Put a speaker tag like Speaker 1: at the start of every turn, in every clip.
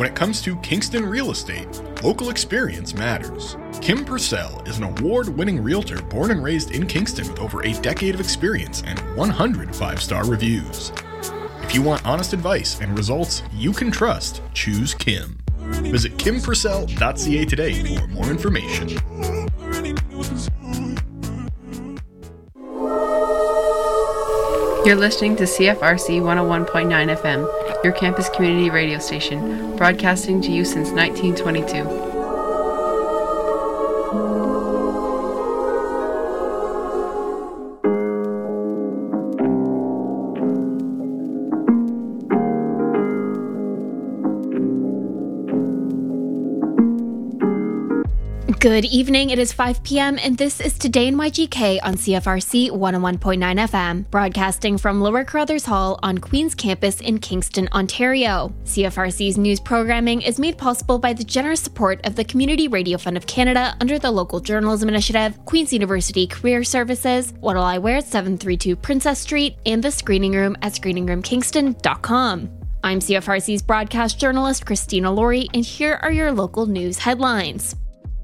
Speaker 1: When it comes to Kingston real estate, local experience matters. Kim Purcell is an award-winning realtor born and raised in Kingston with over a decade of experience and 100 five-star reviews. If you want honest advice and results you can trust, choose Kim. Visit kimpurcell.ca today for more information.
Speaker 2: You're listening to CFRC 101.9 FM, your campus community radio station, broadcasting to you since 1922.
Speaker 3: Good evening, it is 5 p.m. and this is Today in YGK on CFRC 101.9 FM, broadcasting from Lower Carruthers Hall on Queen's Campus in Kingston, Ontario. CFRC's news programming is made possible by the generous support of the Community Radio Fund of Canada under the Local Journalism Initiative, Queen's University Career Services, What'll I Wear at 732 Princess Street, and the Screening Room at screeningroomkingston.com. I'm CFRC's broadcast journalist Christina Laurie, and here are your local news headlines.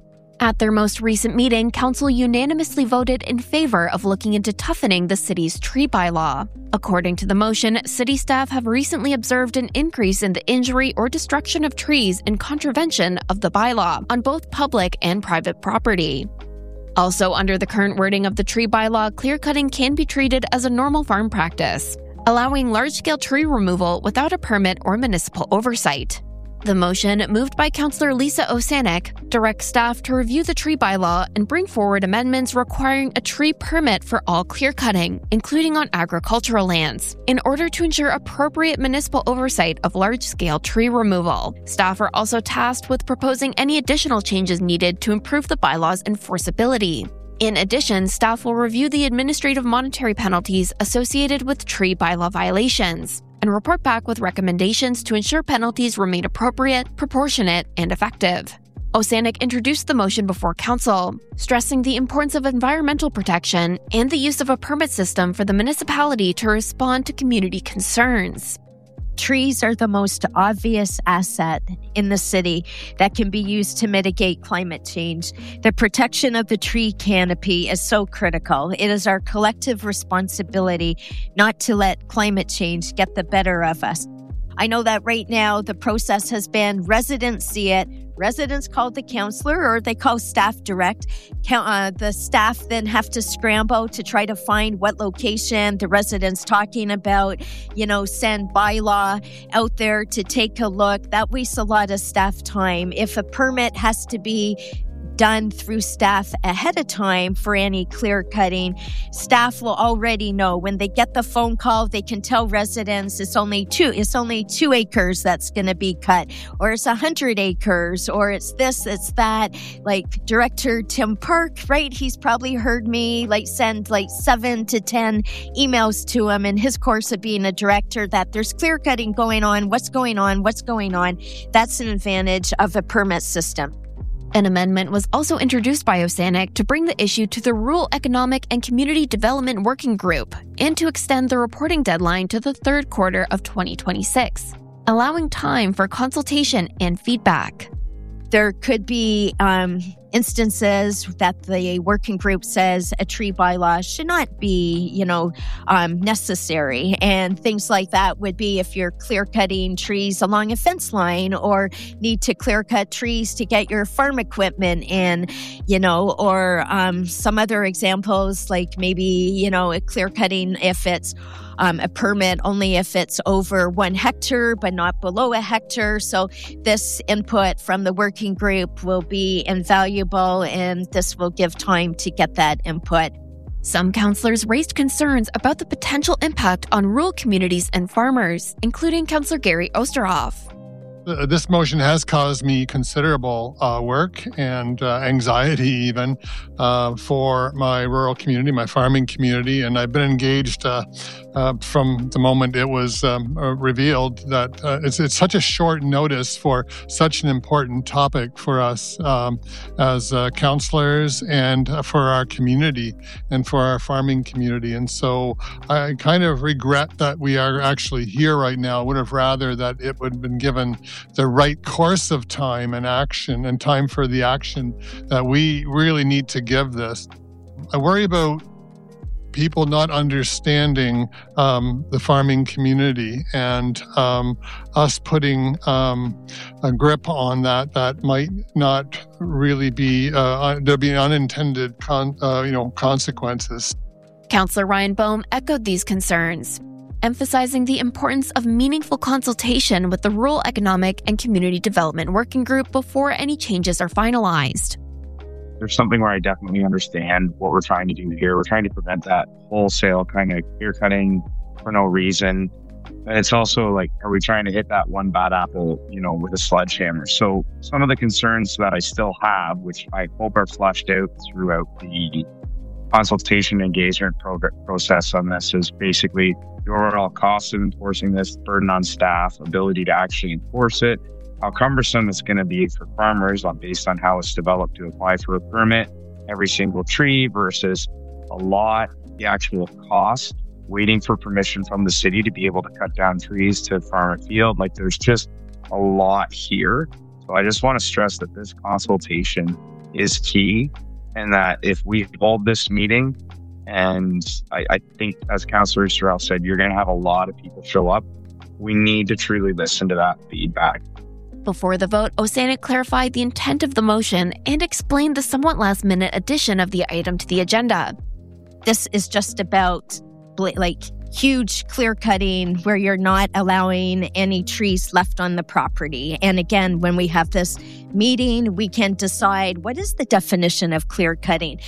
Speaker 3: At their most recent meeting, Council unanimously voted in favor of looking into toughening the city's tree bylaw. According to the motion, city staff have recently observed an increase in the injury or destruction of trees in contravention of the bylaw on both public and private property. Also, under the current wording of the tree bylaw, clear-cutting can be treated as a normal farm practice, allowing large-scale tree removal without a permit or municipal oversight. The motion, moved by Councillor Lisa Osanek, directs staff to review the tree bylaw and bring forward amendments requiring a tree permit for all clear-cutting, including on agricultural lands, in order to ensure appropriate municipal oversight of large-scale tree removal. Staff are also tasked with proposing any additional changes needed to improve the bylaw's enforceability. In addition, staff will review the administrative monetary penalties associated with tree bylaw violations and report back with recommendations to ensure penalties remain appropriate, proportionate, and effective. Osanek introduced the motion before Council, stressing the importance of environmental protection and the use of a permit system for the municipality to respond to community concerns.
Speaker 4: Trees are the most obvious asset in the city that can be used to mitigate climate change. The protection of the tree canopy is so critical. It is our collective responsibility not to let climate change get the better of us. I know that right now the process has been residents see it. Residents call the councillor or they call staff direct. The staff then have to scramble to try to find what location the resident's talking about, send bylaw out there to take a look. That wastes a lot of staff time. If a permit has to be done through staff ahead of time for any clear cutting, staff will already know. When they get the phone call, they can tell residents it's only 2 acres that's going to be cut, or it's 100 acres, or it's this, it's that. Like Director Tim Park, right? He's probably heard me send 7 to 10 emails to him in his course of being a director that there's clear cutting going on. What's going on? That's an advantage of a permit system.
Speaker 3: An amendment was also introduced by Osanek to bring the issue to the Rural Economic and Community Development Working Group and to extend the reporting deadline to the third quarter of 2026, allowing time for consultation and feedback.
Speaker 4: There could be instances that the working group says a tree bylaw should not be, necessary. And things like that would be if you're clear cutting trees along a fence line or need to clear cut trees to get your farm equipment in, or some other examples like maybe, clear cutting if it's a permit only if it's over 1 hectare, but not below a hectare. So this input from the working group will be invaluable, and this will give time to get that input.
Speaker 3: Some councillors raised concerns about the potential impact on rural communities and farmers, including Councillor Gary Osterhoff.
Speaker 5: This motion has caused me considerable work and anxiety even for my rural community, my farming community. And I've been engaged from the moment it was revealed that it's such a short notice for such an important topic for us as councillors and for our community and for our farming community. And so I kind of regret that we are actually here right now. I would have rather that it would have been given the right course of time and action and time for the action that we really need to give this. I worry about people not understanding the farming community and us putting a grip on that might not really be, there'll be unintended consequences.
Speaker 3: Councillor Ryan Boehm echoed these concerns, emphasizing the importance of meaningful consultation with the Rural Economic and Community Development Working Group before any changes are finalized.
Speaker 6: There's something where I definitely understand what we're trying to do here. We're trying to prevent that wholesale kind of clear cutting for no reason. And it's also like, are we trying to hit that one bad apple, with a sledgehammer? So some of the concerns that I still have, which I hope are fleshed out throughout the consultation engagement process on this, is basically the overall cost of enforcing this, burden on staff, ability to actually enforce it, how cumbersome it's going to be for farmers based on how it's developed to apply for a permit, every single tree versus a lot, the actual cost, waiting for permission from the city to be able to cut down trees to farm a field. Like, there's just a lot here. So I just want to stress that this consultation is key, and that if we hold this meeting, and I think as Councillor Easterell said, you're going to have a lot of people show up, we need to truly listen to that feedback.
Speaker 3: Before the vote, Osanek clarified the intent of the motion and explained the somewhat last-minute addition of the item to the agenda.
Speaker 4: This is just about huge clear cutting where you're not allowing any trees left on the property. And again, when we have this meeting, we can decide what is the definition of clear cutting?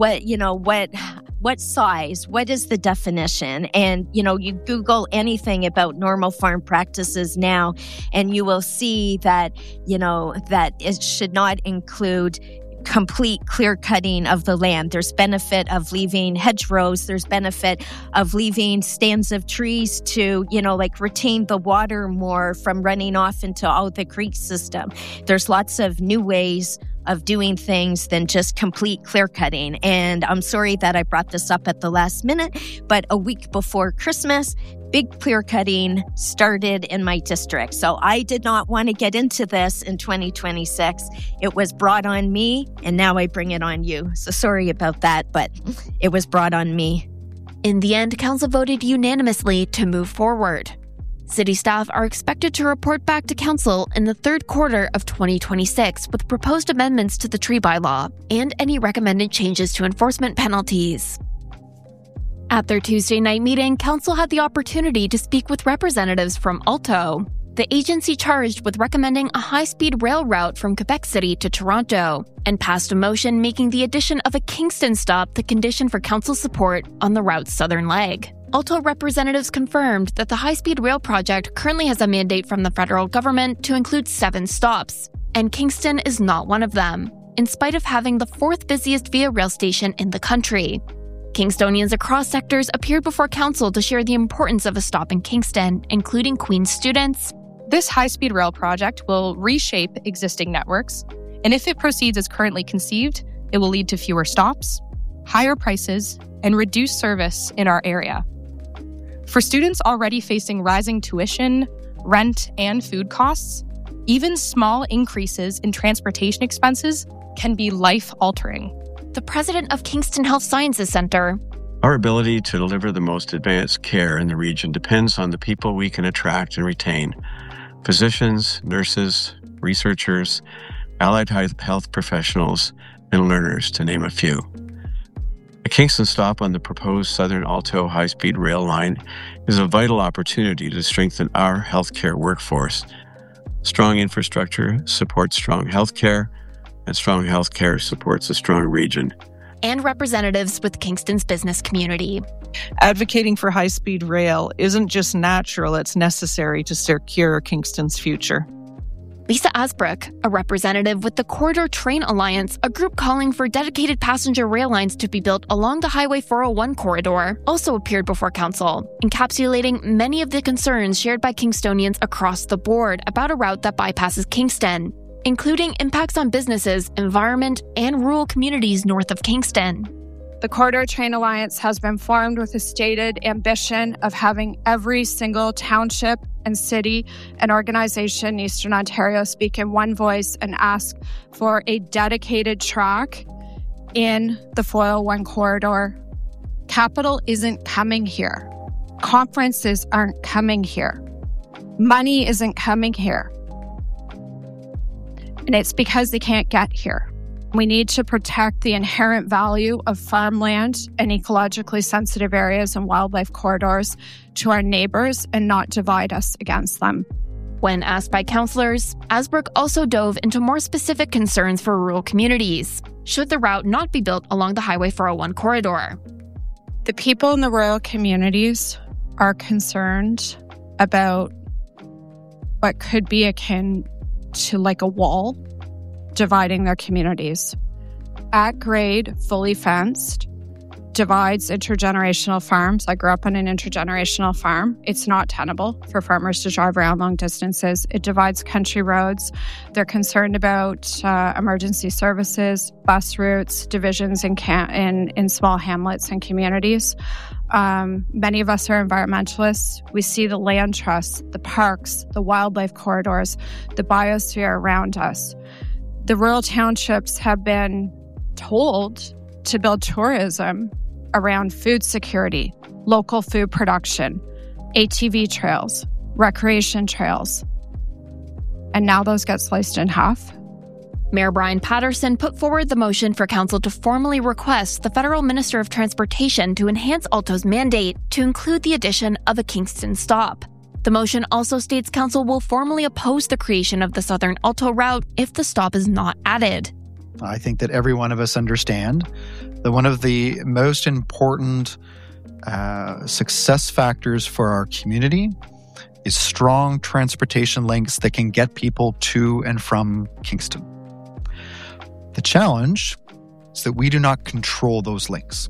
Speaker 4: What size? What is the definition? And, you Google anything about normal farm practices now, and you will see that, that it should not include complete clear cutting of the land. There's benefit of leaving hedgerows. There's benefit of leaving stands of trees to, retain the water more from running off into the creek system. There's lots of new ways of doing things than just complete clear cutting. And I'm sorry that I brought this up at the last minute, but a week before Christmas, big clear cutting started in my district. So I did not want to get into this in 2026. It was brought on me, and now I bring it on you. So sorry about that, but it was brought on me.
Speaker 3: In the end, Council voted unanimously to move forward. City staff are expected to report back to Council in the third quarter of 2026 with proposed amendments to the tree bylaw and any recommended changes to enforcement penalties. At their Tuesday night meeting, Council had the opportunity to speak with representatives from Alto, the agency charged with recommending a high-speed rail route from Quebec City to Toronto, and passed a motion making the addition of a Kingston stop the condition for Council support on the route's southern leg. Alto representatives confirmed that the high-speed rail project currently has a mandate from the federal government to include 7 stops, and Kingston is not one of them, in spite of having the 4th busiest Via Rail station in the country. Kingstonians across sectors appeared before Council to share the importance of a stop in Kingston, including Queen's students.
Speaker 7: This high-speed rail project will reshape existing networks, and if it proceeds as currently conceived, it will lead to fewer stops, higher prices, and reduced service in our area. For students already facing rising tuition, rent, and food costs, even small increases in transportation expenses can be life-altering.
Speaker 3: The president of Kingston Health Sciences Centre.
Speaker 8: Our ability to deliver the most advanced care in the region depends on the people we can attract and retain. Physicians, nurses, researchers, allied health professionals, and learners, to name a few. A Kingston stop on the proposed Southern Alto high-speed rail line is a vital opportunity to strengthen our healthcare workforce. Strong infrastructure supports strong healthcare, and strong healthcare supports a strong region.
Speaker 3: And representatives with Kingston's business community.
Speaker 9: Advocating for high-speed rail isn't just natural, it's necessary to secure Kingston's future.
Speaker 3: Lisa Asbrook, a representative with the Corridor Train Alliance, a group calling for dedicated passenger rail lines to be built along the Highway 401 corridor, also appeared before Council, encapsulating many of the concerns shared by Kingstonians across the board about a route that bypasses Kingston, including impacts on businesses, environment, and rural communities north of Kingston.
Speaker 10: The Corridor Train Alliance has been formed with a stated ambition of having every single township and city and organization in Eastern Ontario speak in one voice and ask for a dedicated track in the 401 corridor. Capital isn't coming here. Conferences aren't coming here. Money isn't coming here. And it's because they can't get here. We need to protect the inherent value of farmland and ecologically sensitive areas and wildlife corridors to our neighbors and not divide us against them.
Speaker 3: When asked by councillors, Asbrook also dove into more specific concerns for rural communities, should the route not be built along the Highway 401 corridor.
Speaker 10: The people in the rural communities are concerned about what could be akin to like a wall dividing their communities. At grade, fully fenced, divides intergenerational farms. I grew up on an intergenerational farm. It's not tenable for farmers to drive around long distances. It divides country roads. They're concerned about emergency services, bus routes, divisions in small hamlets and communities. Many of us are environmentalists. We see the land trusts, the parks, the wildlife corridors, the biosphere around us. The rural townships have been told to build tourism around food security, local food production, ATV trails, recreation trails. And now those get sliced in half.
Speaker 3: Mayor Brian Patterson put forward the motion for council to formally request the Federal Minister of Transportation to enhance Alto's mandate to include the addition of a Kingston stop. The motion also states council will formally oppose the creation of the Southern Alto route if the stop is not added.
Speaker 11: I think that every one of us understand that one of the most important success factors for our community is strong transportation links that can get people to and from Kingston. The challenge is that we do not control those links.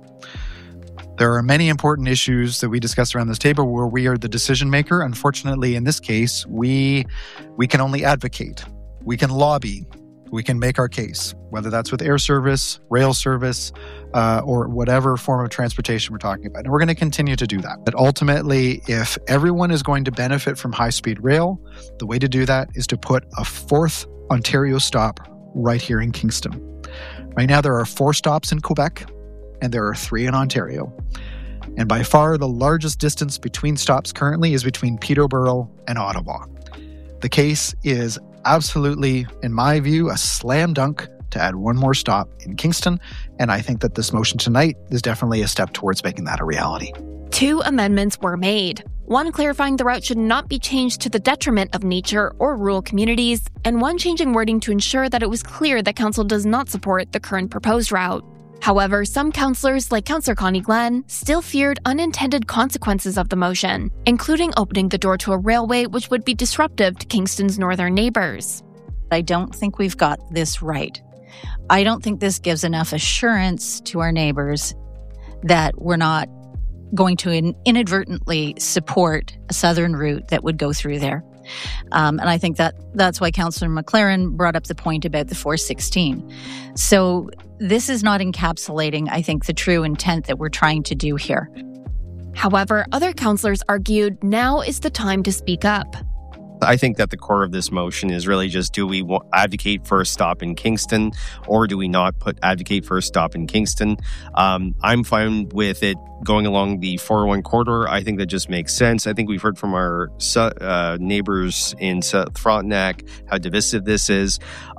Speaker 11: There are many important issues that we discuss around this table where we are the decision maker. Unfortunately, in this case, we can only advocate. We can lobby. We can make our case, whether that's with air service, rail service, or whatever form of transportation we're talking about. And we're going to continue to do that. But ultimately, if everyone is going to benefit from high-speed rail, the way to do that is to put a fourth Ontario stop right here in Kingston. Right now, there are 4 stops in Quebec, and there are 3 in Ontario. And by far, the largest distance between stops currently is between Peterborough and Ottawa. The case is absolutely, in my view, a slam dunk to add one more stop in Kingston, and I think that this motion tonight is definitely a step towards making that a reality.
Speaker 3: 2 amendments were made. One clarifying the route should not be changed to the detriment of nature or rural communities, and one changing wording to ensure that it was clear that council does not support the current proposed route. However, some councillors, like Councillor Connie Glenn, still feared unintended consequences of the motion, including opening the door to a railway which would be disruptive to Kingston's northern neighbours.
Speaker 12: I don't think we've got this right. I don't think this gives enough assurance to our neighbours that we're not going to inadvertently support a southern route that would go through there. And I think that's why Councillor McLaren brought up the point about the 416. So this is not encapsulating, I think, the true intent that we're trying to do here.
Speaker 3: However, other councillors argued now is the time to speak up.
Speaker 13: I think that the core of this motion is really just, do we advocate for a stop in Kingston, or do we not advocate for a stop in Kingston? I'm fine with it going along the 401 corridor. I think that just makes sense. I think we've heard from our neighbors in South Frontenac how divisive this is.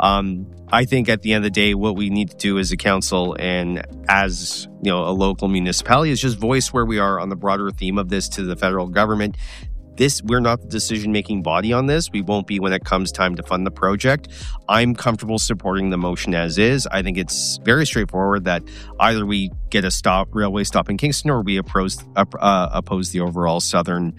Speaker 13: I think at the end of the day, what we need to do as a council and as a local municipality is just voice where we are on the broader theme of this to the federal government. We're not the decision-making body on this. We won't be when it comes time to fund the project. I'm comfortable supporting the motion as is. I think it's very straightforward that either we get a railway stop in Kingston, or we oppose the overall southern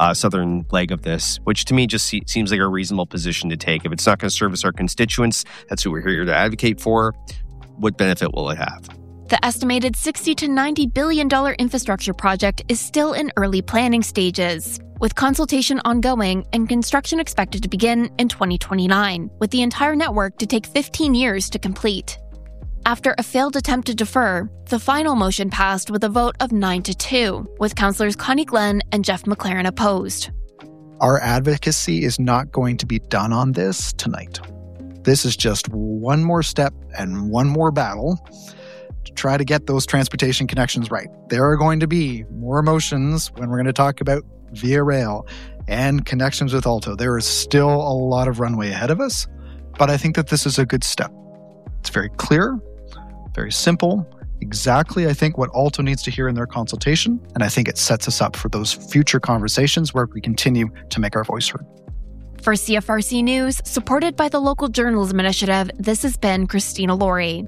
Speaker 13: leg of this, which to me just seems like a reasonable position to take. If it's not going to service our constituents, that's who we're here to advocate for. What benefit will it have?
Speaker 3: The estimated $60 to $90 billion infrastructure project is still in early planning stages, with consultation ongoing and construction expected to begin in 2029, with the entire network to take 15 years to complete. After a failed attempt to defer, the final motion passed with a vote of 9-2, with councillors Connie Glenn and Jeff McLaren opposed.
Speaker 11: Our advocacy is not going to be done on this tonight. This is just one more step and one more battle to try to get those transportation connections right. There are going to be more motions when we're going to talk about Via Rail and connections with Alto. There is still a lot of runway ahead of us, but I think that this is a good step. It's very clear, very simple, exactly, I think, what Alto needs to hear in their consultation, and I think it sets us up for those future conversations where we continue to make our voice heard.
Speaker 3: For CFRC News, supported by the Local Journalism Initiative, this has been Christina Laurie.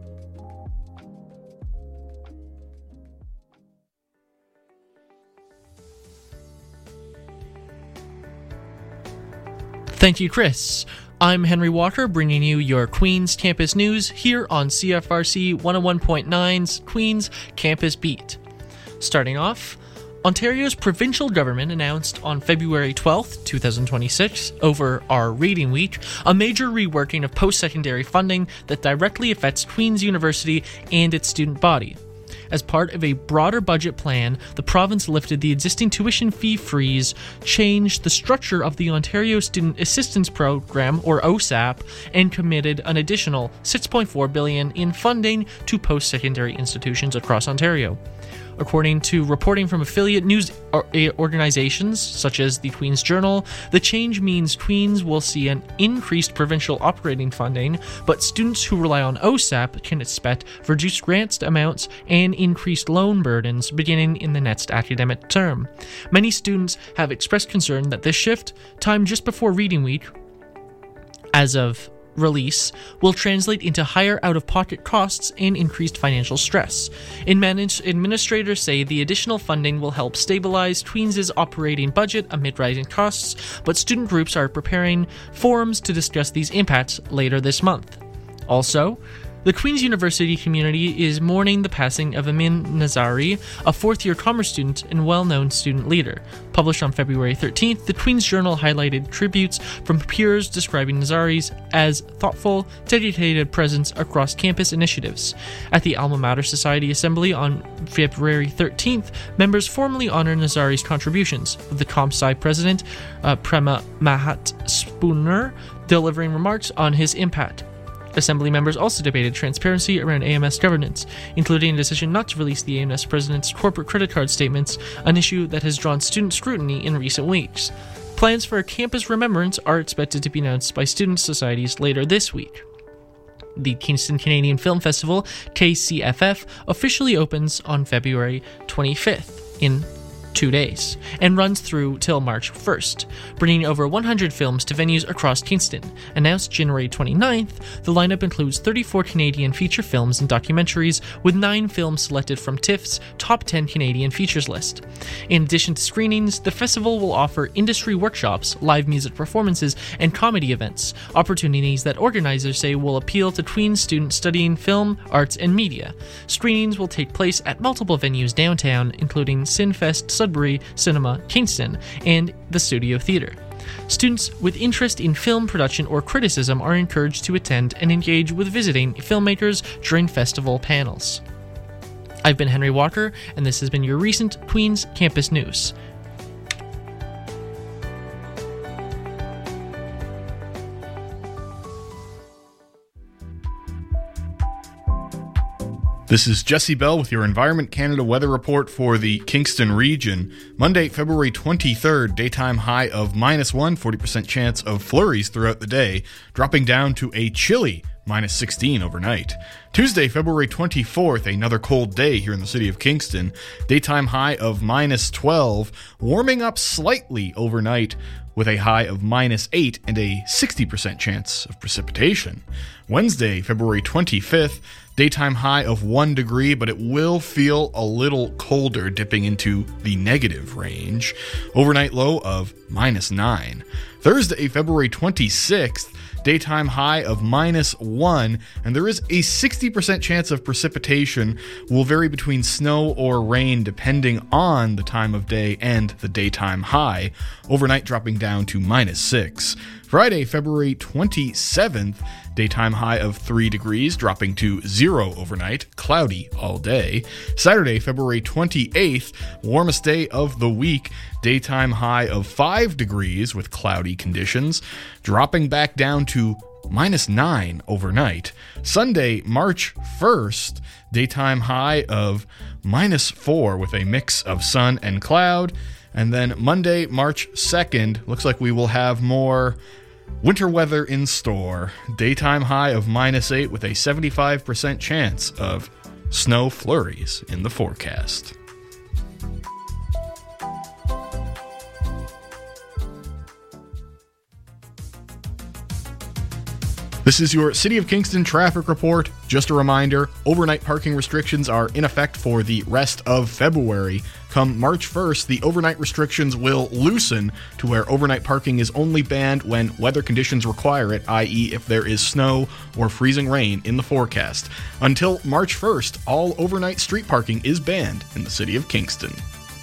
Speaker 14: Thank you, Chris. I'm Henry Walker, bringing you your Queen's Campus News here on CFRC 101.9's Queen's Campus Beat. Starting off, Ontario's provincial government announced on February 12th, 2026, over our Reading Week, a major reworking of post-secondary funding that directly affects Queen's University and its student body. As part of a broader budget plan, the province lifted the existing tuition fee freeze, changed the structure of the Ontario Student Assistance Program, or OSAP, and committed an additional $6.4 billion in funding to post-secondary institutions across Ontario. According to reporting from affiliate news organizations such as the Queen's Journal, the change means Queen's will see an increased provincial operating funding, but students who rely on OSAP can expect reduced grant amounts and increased loan burdens beginning in the next academic term. Many students have expressed concern that this shift, timed just before Reading Week, as of release, will translate into higher out-of-pocket costs and increased financial stress. Administrators say the additional funding will help stabilize Queen's operating budget amid rising costs, but student groups are preparing forums to discuss these impacts later this month. Also, the Queen's University community is mourning the passing of Amin Nazari, a fourth-year commerce student and well-known student leader. Published on February 13th, the Queen's Journal highlighted tributes from peers describing Nazari's as thoughtful, dedicated presence across campus initiatives. At the Alma Mater Society Assembly on February 13th, members formally honored Nazari's contributions, with the ComSci president, Prema Mahat Spooner, delivering remarks on his impact. Assembly members also debated transparency around AMS governance, including a decision not to release the AMS president's corporate credit card statements, an issue that has drawn student scrutiny in recent weeks. Plans for a campus remembrance are expected to be announced by student societies later this week. The Kingston Canadian Film Festival, KCFF, officially opens on February 25th in 2 days, and runs through till March 1st, bringing over 100 films to venues across Kingston. Announced January 29th, the lineup includes 34 Canadian feature films and documentaries, with 9 films selected from TIFF's Top 10 Canadian Features list. In addition to screenings, the festival will offer industry workshops, live music performances, and comedy events, opportunities that organizers say will appeal to Queen's students studying film, arts, and media. Screenings will take place at multiple venues downtown, including Sinfest, Sudbury Cinema, Kingston, and the Studio Theatre. Students with interest in film production or criticism are encouraged to attend and engage with visiting filmmakers during festival panels. I've been Henry Walker, and this has been your recent Queen's Campus News.
Speaker 1: This is Jesse Bell with your Environment Canada weather report for the Kingston region. Monday, February 23rd, daytime high of -1, 40% chance of flurries throughout the day, dropping down to a chilly -16 overnight. Tuesday, February 24th, another cold day here in the city of Kingston. Daytime high of -12, warming up slightly overnight with a high of -8 and a 60% chance of precipitation. Wednesday, February 25th, daytime high of 1 degree, but it will feel a little colder, dipping into the negative range. Overnight low of -9. Thursday, February 26th, daytime high of -1, and there is a 60% chance of precipitation. Will vary between snow or rain depending on the time of day and the daytime high. Overnight dropping down to -6. Friday, February 27th, daytime high of 3 degrees, dropping to 0 overnight, cloudy all day. Saturday, February 28th, warmest day of the week, daytime high of 5 degrees with cloudy conditions, dropping back down to -9 overnight. Sunday, March 1st, daytime high of -4 with a mix of sun and cloud. And then Monday, March 2nd, looks like we will have more winter weather in store. Daytime high of -8 with a 75% chance of snow flurries in the forecast. This is your City of Kingston traffic report. Just a reminder, overnight parking restrictions are in effect for the rest of February. Come March 1st, the overnight restrictions will loosen to where overnight parking is only banned when weather conditions require it, i.e. if there is snow or freezing rain in the forecast. Until March 1st, all overnight street parking is banned in the City of Kingston.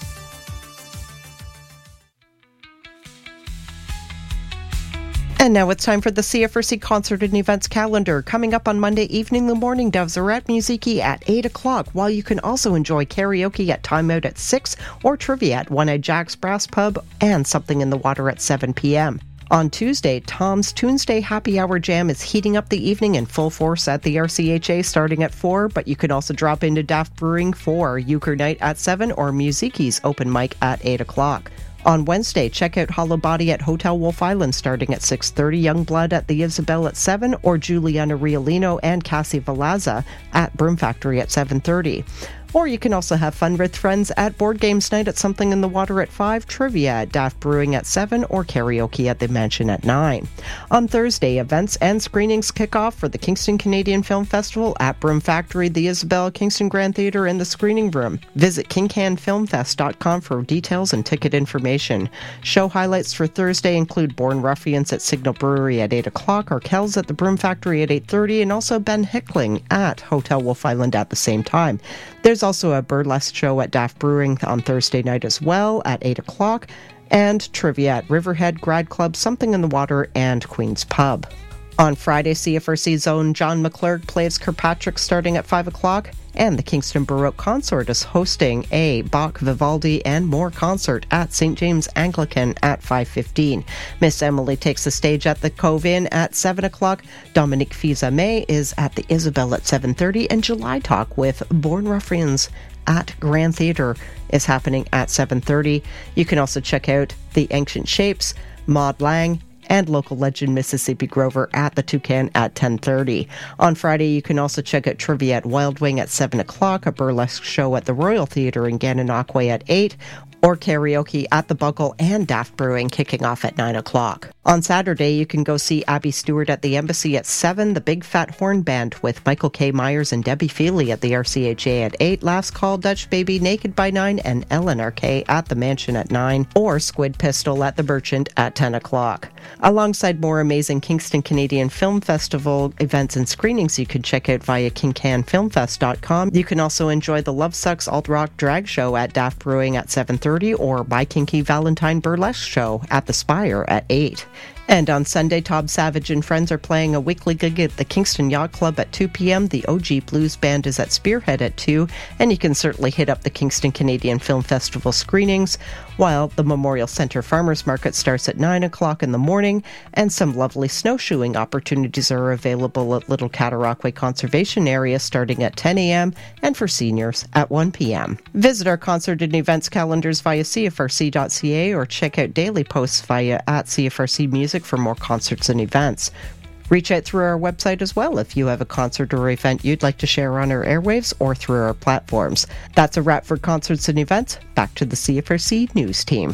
Speaker 15: And now it's time for the CFRC concert and events calendar. Coming up on Monday evening, the Morning Doves are at Musiki at 8 o'clock, while you can also enjoy karaoke at Time Out at 6 or trivia at One-Eyed Jack's Brass Pub and Something in the Water at 7 p.m. On Tuesday, Tom's Tuesday Happy Hour Jam is heating up the evening in full force at the RCHA starting at 4, but you can also drop into Daft Brewing for Euchre Night at 7 or Musiki's open mic at 8 o'clock. On Wednesday, check out Hollow Body at Hotel Wolf Island starting at 6:30, Youngblood at the Isabel at 7, or Juliana Riolino and Cassie Velazza at Broom Factory at 7:30. Or you can also have fun with friends at Board Games Night at Something in the Water at 5, trivia at Daft Brewing at 7, or karaoke at the Mansion at 9. On Thursday, events and screenings kick off for the Kingston Canadian Film Festival at Broom Factory, the Isabel, Kingston Grand Theatre, and the Screening Room. Visit KingCanFilmFest.com for details and ticket information. Show highlights for Thursday include Born Ruffians at Signal Brewery at 8 o'clock, Arkells at the Broom Factory at 8:30, and also Ben Hickling at Hotel Wolf Island at the same time. There's also a burlesque show at Daft Brewing on Thursday night as well at 8 o'clock, and trivia at Riverhead, Grad Club, Something in the Water, and Queen's Pub. On Friday, CFRC's own John McClurg plays Kirkpatrick starting at 5 o'clock, and the Kingston Baroque Consort is hosting a Bach, Vivaldi, and more concert at St. James Anglican at 5:15. Miss Emily takes the stage at the Cove Inn at 7 o'clock. Dominique Fils-Aimé is at the Isabel at 7:30, and July Talk with Born Ruffians at Grand Theatre is happening at 7:30. You can also check out The Ancient Shapes, Maud Lang, and local legend Mississippi Grover at the Toucan at 10:30. On Friday, you can also check out trivia at Wild Wing at 7 o'clock, a burlesque show at the Royal Theatre in Gananoque at 8, or karaoke at the Buckle and Daft Brewing kicking off at 9 o'clock. On Saturday, you can go see Abby Stewart at the Embassy at 7, the Big Fat Horn Band with Michael K. Myers and Debbie Feely at the RCHA at 8, Last Call, Dutch Baby, Naked by 9, and LNRK at the Mansion at 9, or Squid Pistol at the Merchant at 10 o'clock. Alongside more amazing Kingston Canadian Film Festival events and screenings you can check out via KingCanFilmFest.com. You can also enjoy the Love Sucks Alt Rock Drag Show at Daft Brewing at 7:30, or My Kinky Valentine Burlesque Show at the Spire at 8. And on Sunday, Todd Savage and friends are playing a weekly gig at the Kingston Yacht Club at 2 p.m. The OG Blues Band is at Spearhead at 2, and you can certainly hit up the Kingston Canadian Film Festival screenings, while the Memorial Centre Farmers Market starts at 9 o'clock in the morning, and some lovely snowshoeing opportunities are available at Little Cataraqui Conservation Area starting at 10 a.m. and for seniors at 1 p.m. Visit our concert and events calendars via CFRC.ca or check out daily posts via at CFRC Music for more concerts and events. Reach out through our website as well if you have a concert or event you'd like to share on our airwaves or through our platforms. That's a wrap for concerts and events. Back to the CFRC News team.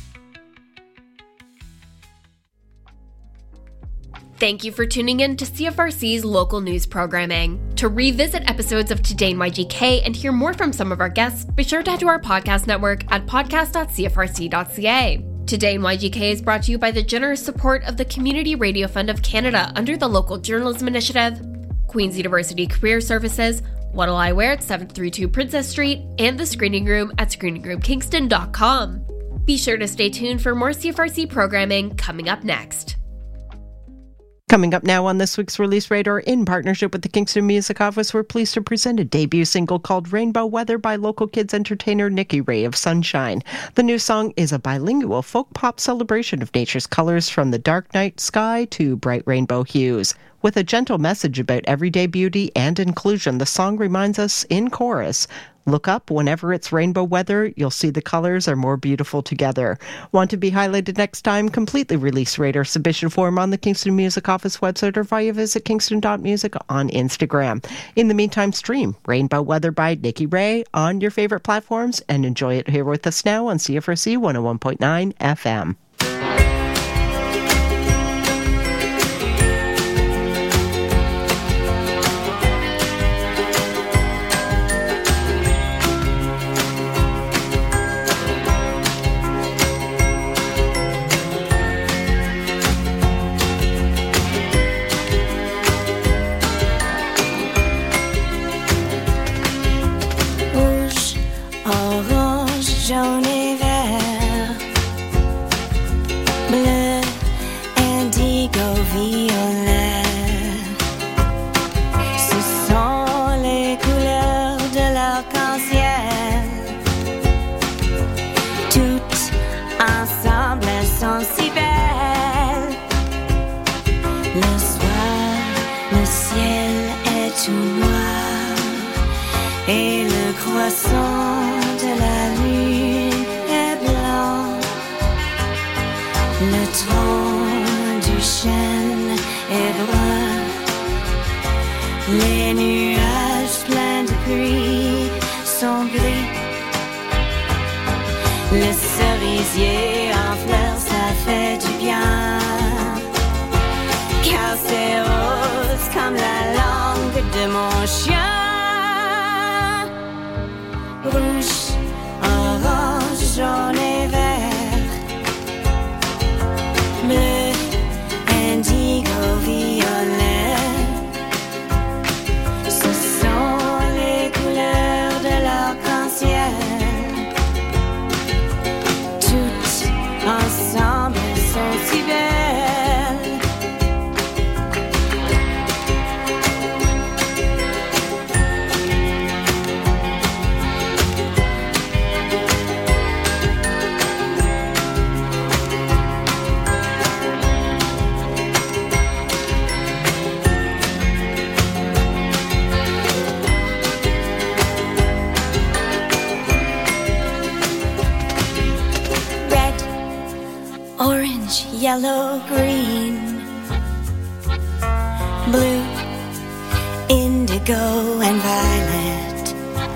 Speaker 3: Thank you for tuning in to CFRC's local news programming. To revisit episodes of Today in YGK and hear more from some of our guests, be sure to head to our podcast network at podcast.cfrc.ca. Today in YGK is brought to you by the generous support of the Community Radio Fund of Canada under the Local Journalism Initiative, Queen's University Career Services, What'll I Wear at 732 Princess Street, and the Screening Room at screeningroomkingston.com. Be sure to stay tuned for more CFRC programming coming up next.
Speaker 15: Coming up now on this week's Release Radar, in partnership with the Kingston Music Office, we're pleased to present a debut single called Rainbow Weather by local kids entertainer Nikki Ray of Sunshine. The new song is a bilingual folk pop celebration of nature's colors from the dark night sky to bright rainbow hues. With a gentle message about everyday beauty and inclusion, the song reminds us in chorus, look up whenever it's rainbow weather, you'll see the colors are more beautiful together. Want to be highlighted next time? Completely release Radar submission form on the Kingston Music Office website or via visit kingston.music on Instagram. In the meantime, stream Rainbow Weather by Nikki Ray on your favorite platforms and enjoy it here with us now on CFRC 101.9 FM.
Speaker 16: Jaune et vert, bleu, indigo, violet. Ce sont les couleurs de l'arc-en-ciel. Toutes ensemble, elles sont si belles. Le soir, le ciel est tout noir et le croissant de la lune est blanc. Le tronc du chêne est brun. Les nuages pleins de pluie sont gris. Le cerisier en fleurs, ça fait du bien. Car c'est rose comme la langue de mon chien. Rouge, orange, jaune et vert, bleu, indigo, violet. Ce sont les couleurs de l'arc-en-ciel. Toutes ensemble sont si belles. Orange, yellow, green, blue, indigo, and violet.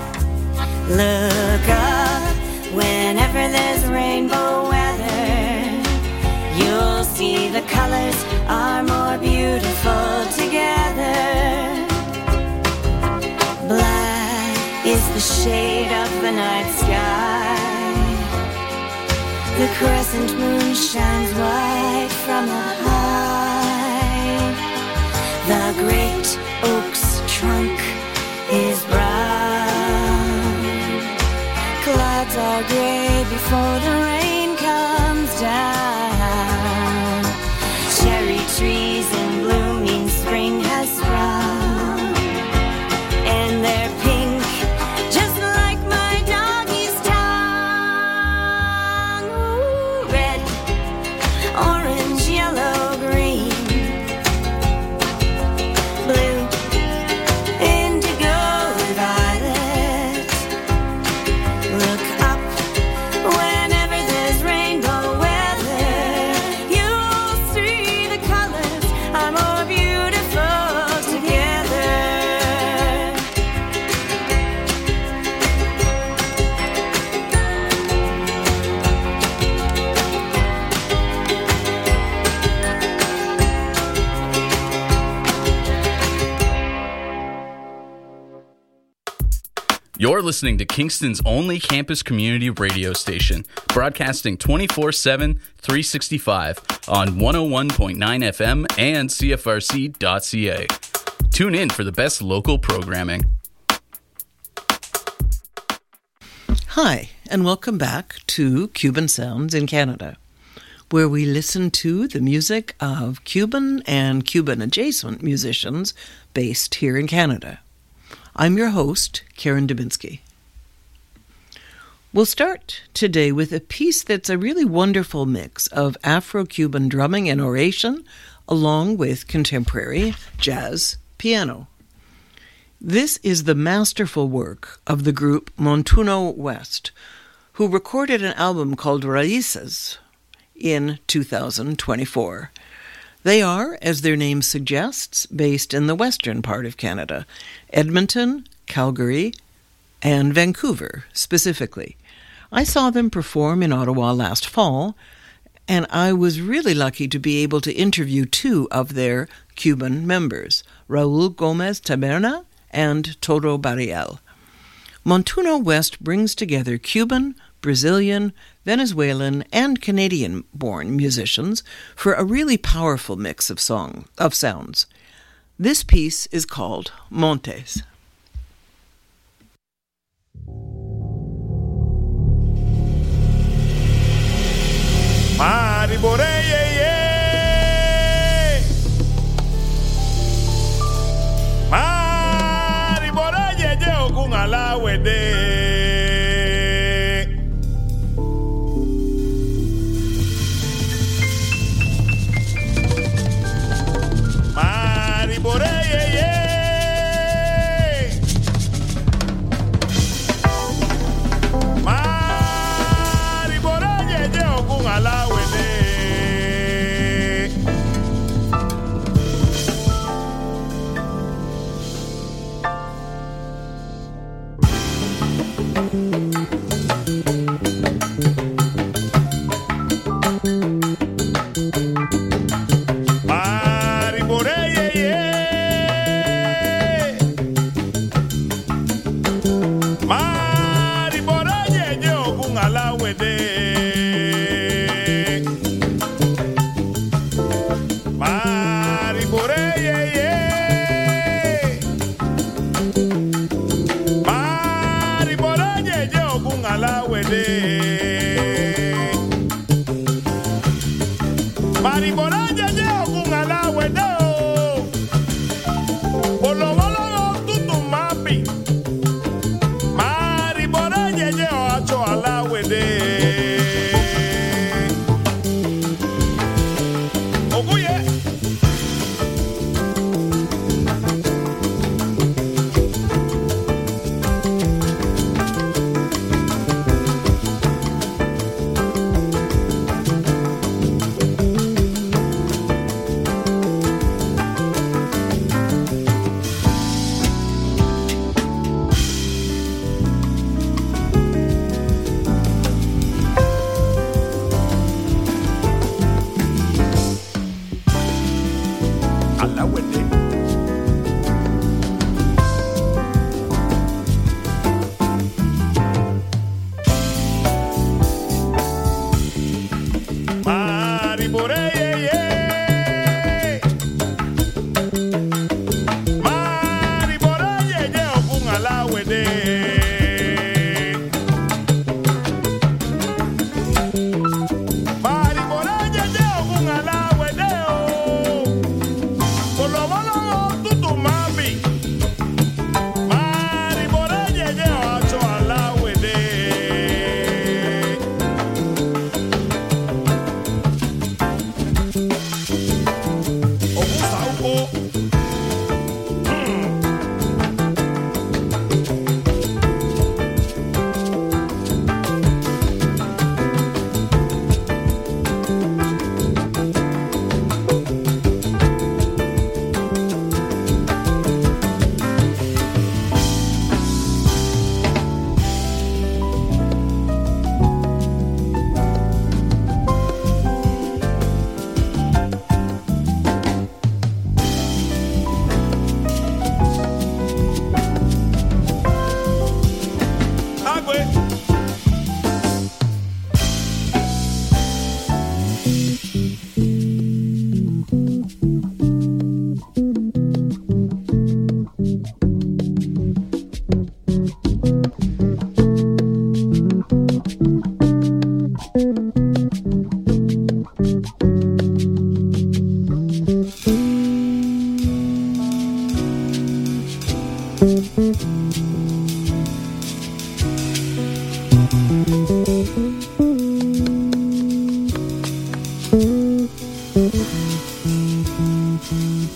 Speaker 16: Look up whenever there's rainbow weather. You'll see the colors are more beautiful together. Black is the shade of the night sky. The crescent moon shines white from the high. The great oak's trunk is brown. Clouds are gray before the rain comes down. Cherry trees in bloom mean spring has sprung. And they're pink, just like my doggy's tongue. Ooh, red, orange, yellow, green, blue, indigo, violet. Look up whenever there's rainbow weather. You'll see the colors are more beautiful together.
Speaker 17: You're listening to Kingston's only campus community radio station, broadcasting 24/7, 365 on 101.9 FM and CFRC.ca. Tune in for the best local programming.
Speaker 18: Hi, and welcome back to Cuban Sounds in Canada. where we listen to the music of Cuban and Cuban-adjacent musicians based here in Canada. I'm your host, Karen Dubinsky. We'll start today with a piece that's a really wonderful mix of Afro-Cuban drumming and oration, along with contemporary jazz piano. This is the masterful work of the group Montuno West, who recorded an album called Raíces in 2024. They are, as their name suggests, based in the western part of Canada, Edmonton, Calgary, and Vancouver specifically. I saw them perform in Ottawa last fall, and I was really lucky to be able to interview two of their Cuban members, Raul Gomez Taberna and Todo Barriel. Montuno West brings together Cuban, Brazilian, Venezuelan, and Canadian-born musicians for a really powerful mix of sounds. This piece is called Montes.
Speaker 19: Mari Boreye, Mari Boreye, yo con alawe de Mari Boreye, Mari Boreye, yo con alawe de Mari Boreye, Mari Boreye, yo con alawe de Mari Boreye, Mari Boreye, yo con alawe de Mari Boreye, yo con alawe de Bolo bolo tutu mapi Mari Boreye, yo acho alawe de Oguye alawe de Mari Boreye, Mari Boreye, yo con alawe de Mari Boreye, yo con alawe de Bolo bolo tutu mapi Mari Boreye, yo acho alawe de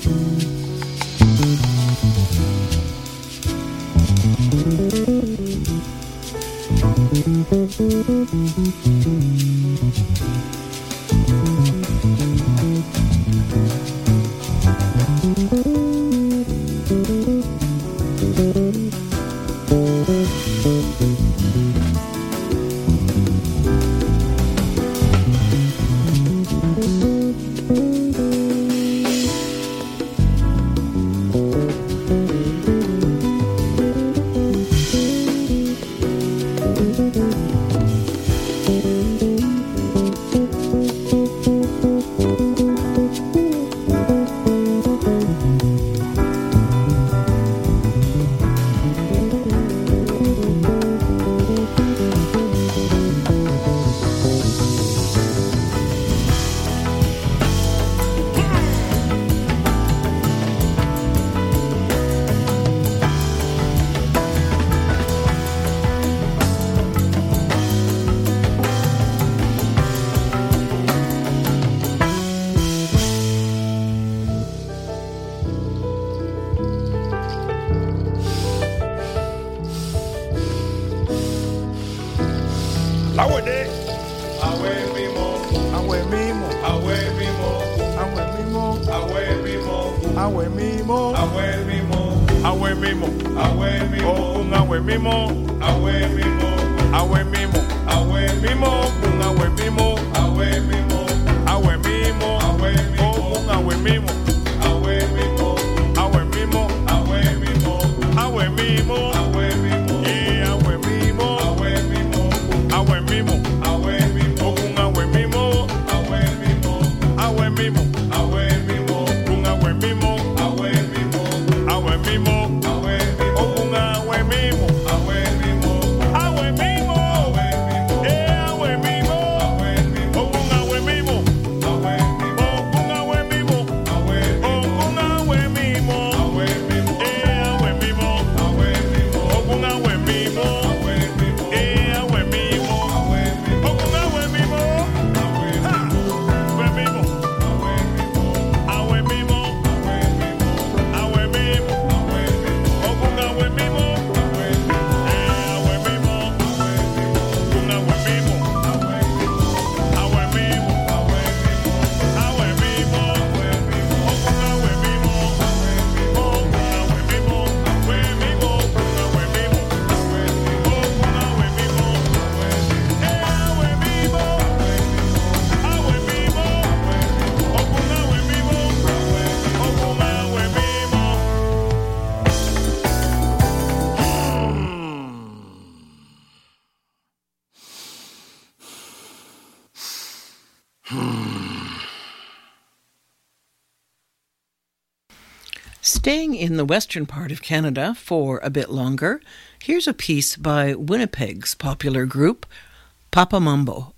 Speaker 18: Staying in the western part of Canada for a bit longer, here's a piece by Winnipeg's popular group, Papa Mambo.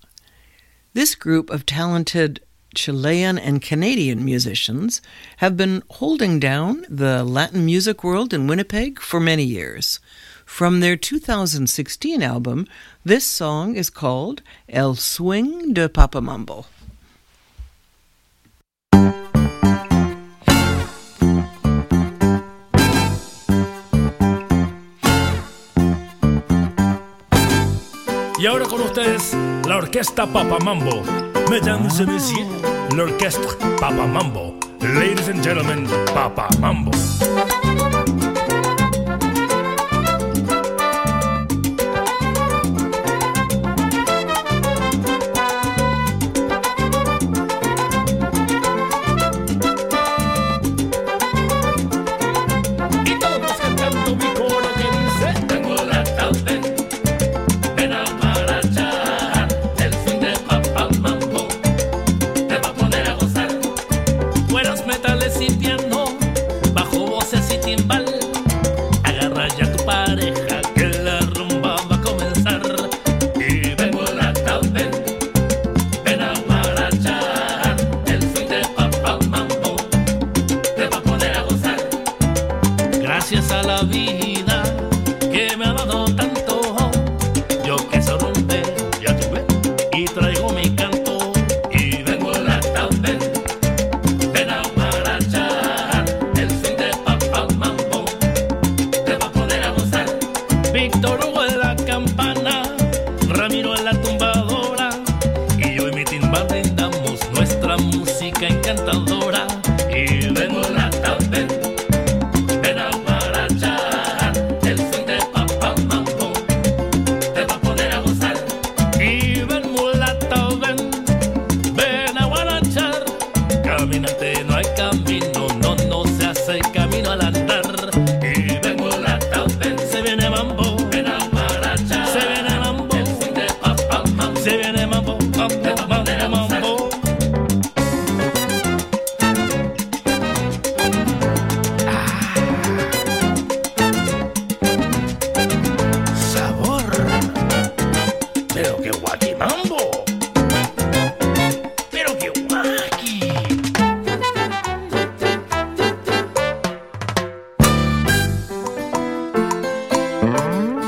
Speaker 18: This group of talented Chilean and Canadian musicians have been holding down the Latin music world in Winnipeg for many years. From their 2016 album, this song is called El Swing de Papa Mambo.
Speaker 20: Y ahora con ustedes, la orquesta Papa Mambo. Mesdames et messieurs, l'orchestre Papa Mambo. Ladies and gentlemen, Papa Mambo.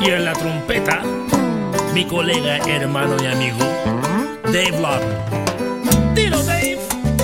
Speaker 20: Y en la trompeta, mi colega, hermano y amigo, Dave Lawton. ¡Dilo, Dave!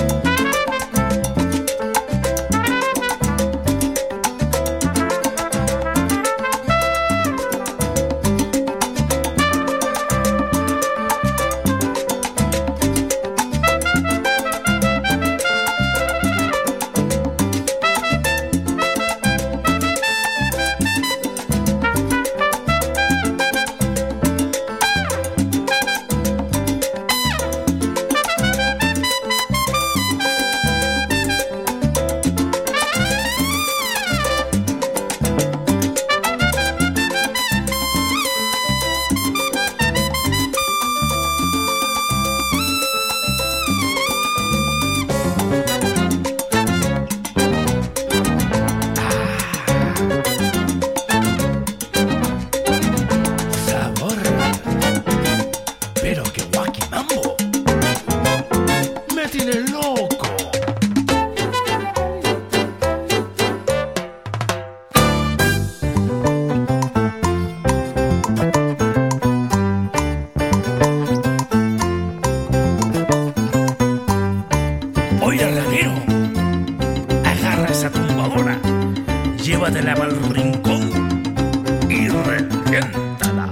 Speaker 20: Llévatela pa'l rincón y reviéntala.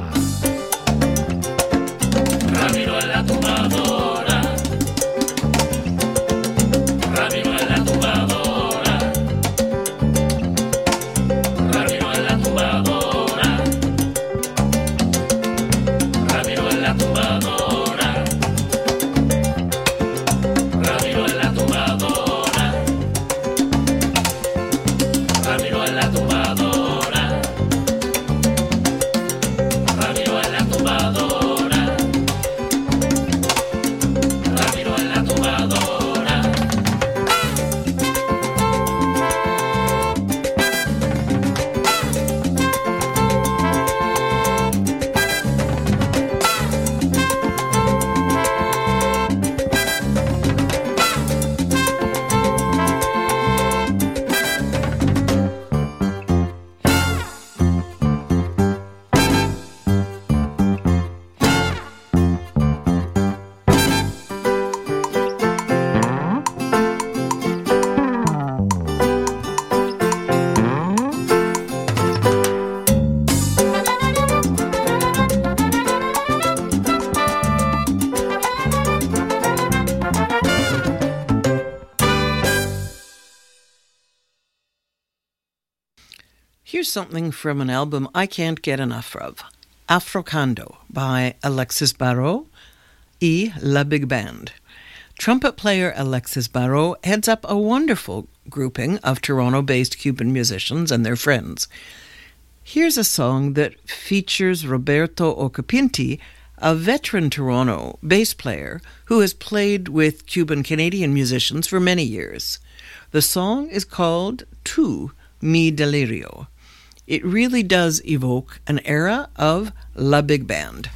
Speaker 21: Ramiro en la tumbadora. Ramiro en la tumbadora. Ramiro en la tumbadora. Ramiro en la tumbadora. Ramiro en la tumbadora. Ramiro en la tumbadora. Ramiro en la tumbadora. Ramiro en la tumbadora.
Speaker 18: Here's something from an album I can't get enough of, Afrocando by Alexis Barrault y La Big Band. Trumpet player Alexis Barrault heads up a wonderful grouping of Toronto-based Cuban musicians and their friends. Here's a song that features Roberto Occhipinti, a veteran Toronto bass player who has played with Cuban-Canadian musicians for many years. The song is called Tu, Mi Delirio. It really does evoke an era of La Big Band.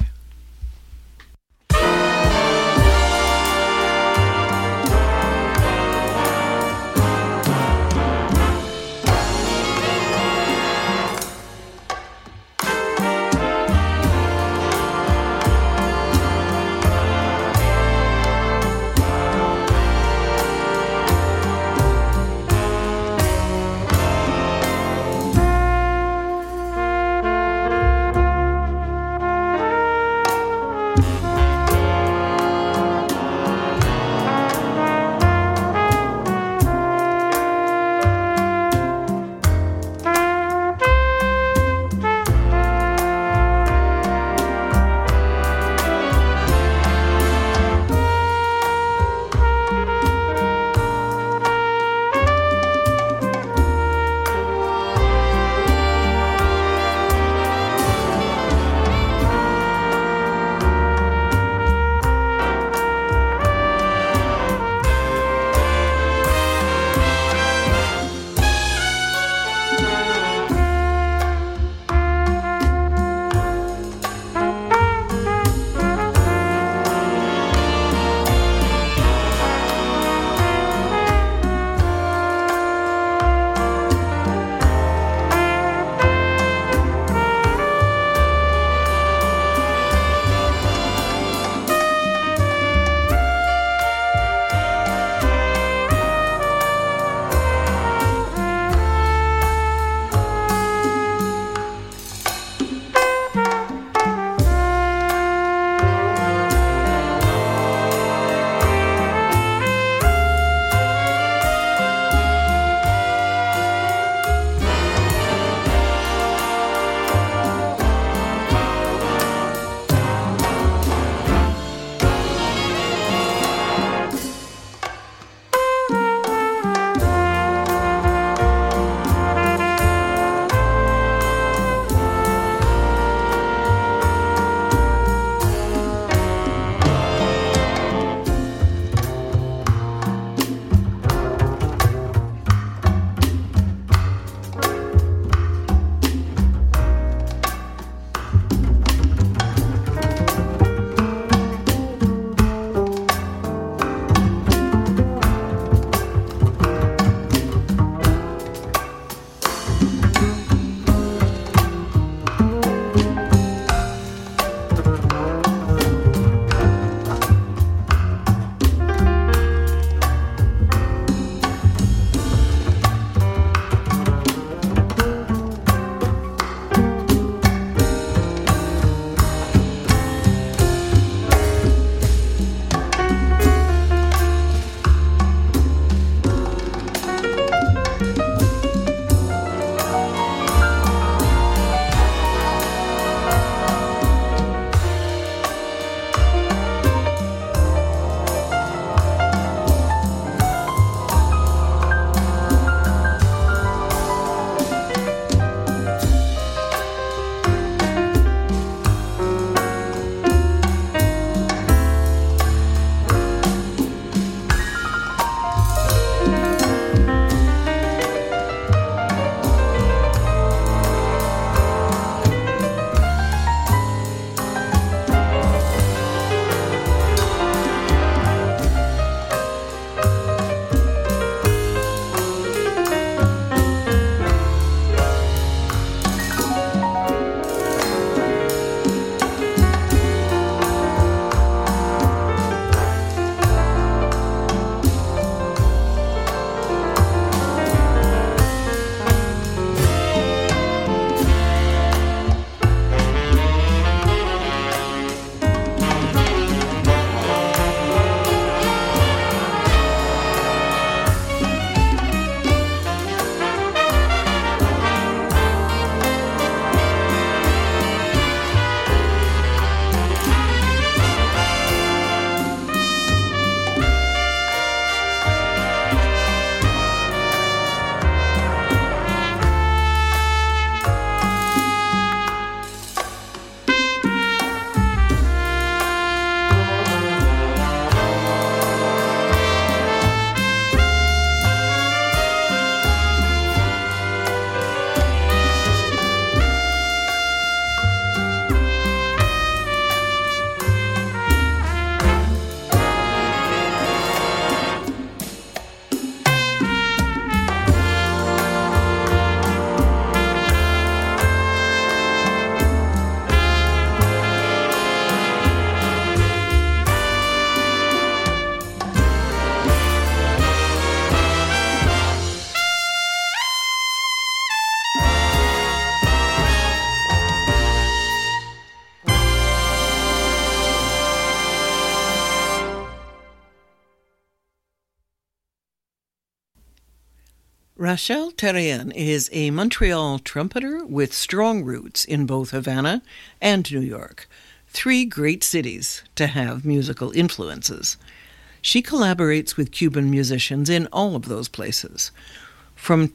Speaker 18: Rachel Therrien is a Montreal trumpeter with strong roots in both Havana and New York, 3 great cities to have musical influences. She collaborates with Cuban musicians in all of those places. From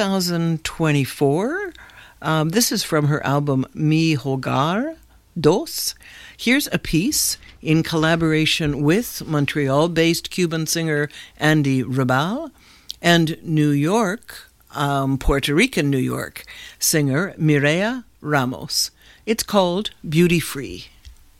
Speaker 18: 2024, this is from her album Mi Hogar Dos. Here's a piece in collaboration with Montreal-based Cuban singer Andy Rabal and New York, Puerto Rican New York singer Mireya Ramos. It's called Beauty Free.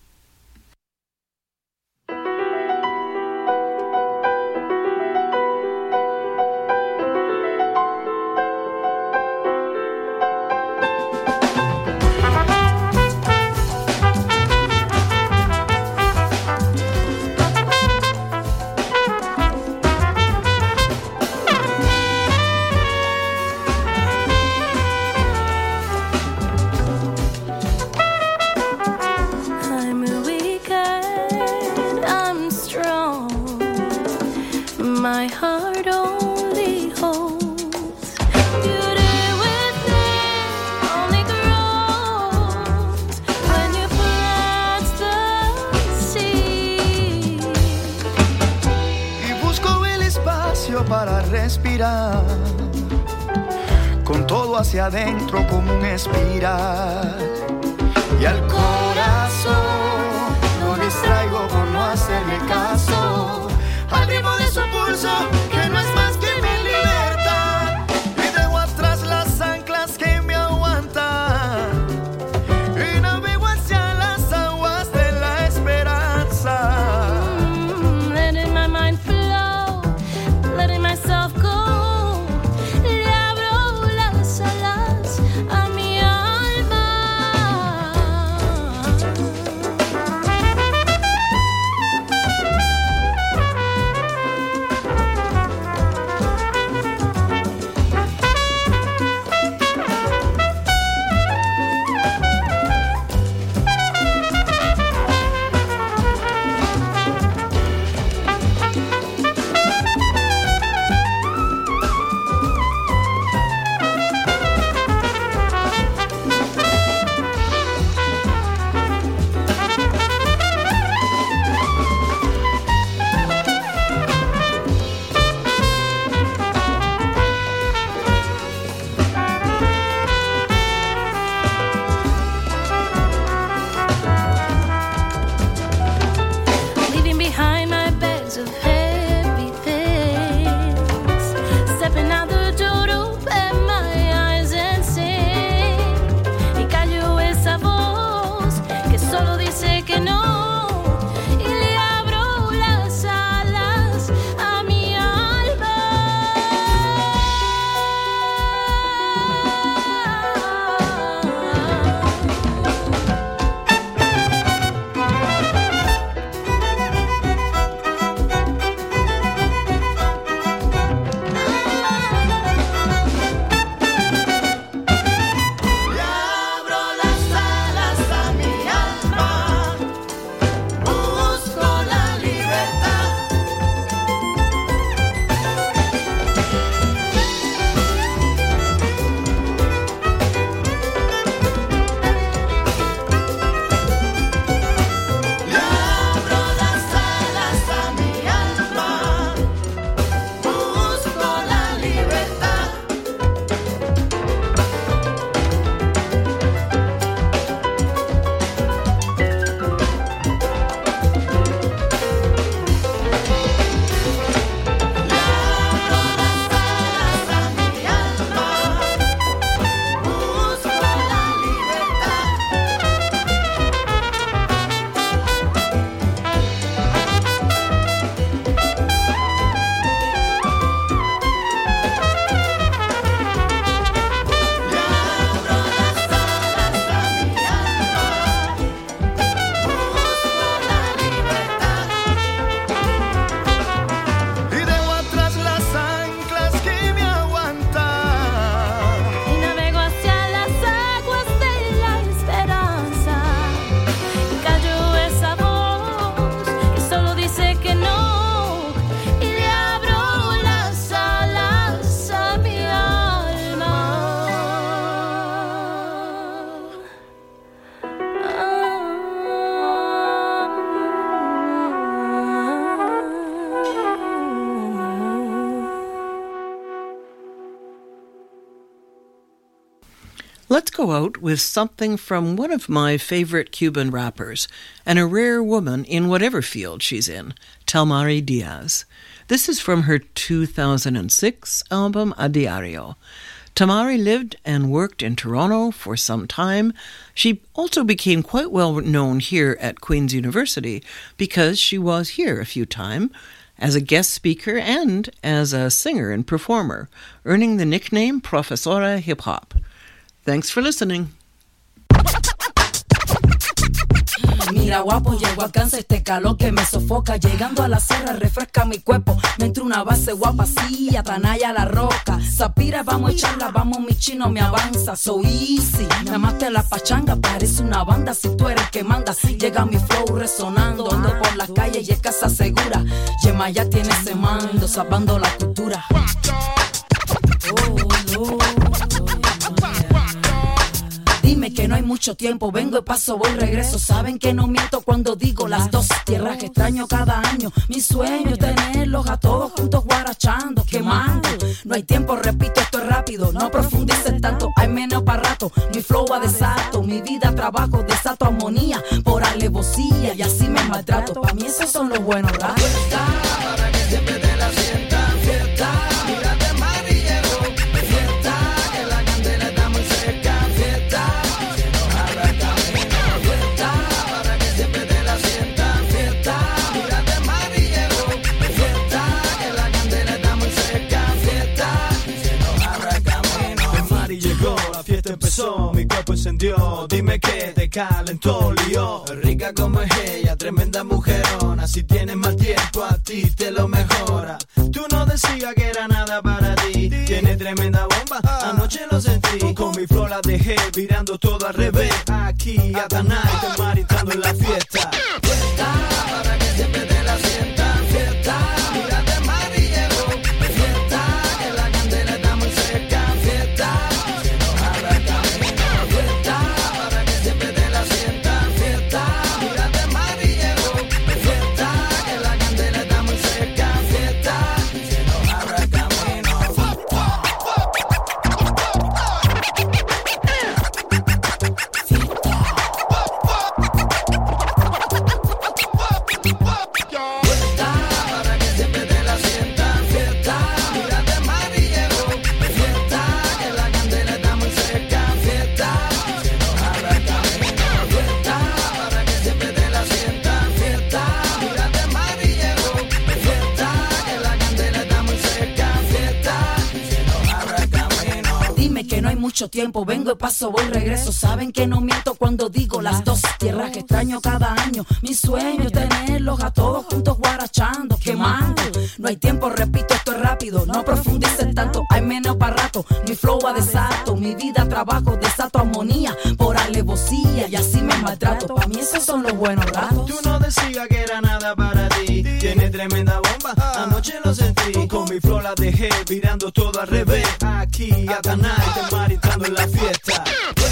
Speaker 2: Para respirar, con todo hacia adentro como un espiral, y al corazón lo distraigo por no hacerle caso, al ritmo de su pulso que no es más que mi libertad, y dejo atrás las anclas que me aguantan, y navego hacia las aguas de la esperanza.
Speaker 16: Letting my mind flow, letting myself go. Le abro las alas a mi alma.
Speaker 18: Let's go out with something from one of my favorite Cuban rappers, and a rare woman in whatever field she's in, Telmari Diaz. This is from her 2006 album A Diario. Telmari lived and worked in Toronto for some time. She also became quite well known here at Queen's University because she was here a few times as a guest speaker and as a singer and performer, earning the nickname Profesora Hip Hop. Thanks for listening.
Speaker 5: Mira guapo, llego alcanza este calor que me sofoca. Llegando a la sierra refresca mi cuerpo. Me entra una base guapa, sí, Atanaya la roca. Zapira, vamos a echarla, vamos mi chino, me avanza. So easy, nada más te la pachanga, parece una banda. Si tú eres el que manda, llega mi flow resonando. Ando por las calles y es casa segura. Yema ya tiene ese mando, salvando la cultura. Dime que no hay mucho tiempo, vengo y paso, voy, regreso. Saben que no miento cuando digo las dos tierras que extraño cada año. Mi sueño es tenerlos a todos juntos guarachando, quemando. No hay tiempo, repito, esto es rápido, no profundicen tanto, hay menos para rato. Mi flow va de salto, mi vida trabajo, desato armonía por alevosía y así me maltrato. Pa' mí esos son los buenos ratos.
Speaker 21: Para que siempre te la sientas, fiesta, mírate marillero, fiesta, que la candela está muy cerca, fiesta, se nos abra el camino, fiesta, para que siempre te la sientas, fiesta, mírate marillero, fiesta, que la candela está muy cerca, fiesta, se nos abra el camino.
Speaker 22: El Mari llegó, la fiesta empezó, mi cuerpo encendió, dime que te calentó, lío. Rica como es ella, tremenda mujerona, si tienes mal tiempo a ti te lo mejora. Tú no decías que era nada para ti, tiene tremenda bomba, anoche lo sentí. Con mi flor la dejé, virando todo al revés. Aquí Atanay, Telmari entrando en la fiesta.
Speaker 21: Fiesta, para que siempre te la sientas, fiesta, mírate marillero, fiesta, que la candela está muy cerca, fiesta, se nos abra el camino, fiesta, para que siempre te la sientas, fiesta, mírate marillero, fiesta, que la candela está muy cerca, fiesta, se nos abra el camino. Para que siempre te la sientas, fiesta, mírate marillero, fiesta, que la candela está muy cerca, fiesta, se nos abra el camino, fiesta, para que siempre te la sientas, fiesta, mírate marillero, fiesta, que la candela está muy cerca, fiesta, se nos abra el camino.
Speaker 5: Dime que no hay mucho tiempo, vengo y paso, voy, regreso. Saben que no miento cuando digo las dos tierras que extraño cada año. Mi sueño es tenerlos a todos juntos guarachando, quemando. No hay tiempo, repito, esto es rápido, no profundicen tanto, hay menos para rato. Mi flow va de salto, mi vida trabajo, desato armonía por alevosía y así me maltrato. Pa' mí esos son los buenos ratos.
Speaker 22: Tú no decías que era nada para ti, tiene tremenda bomba, anoche lo sentí. Con mi flor la dejé, virando todo al revés. Aquí Atanay, Telmari entrando en la fiesta.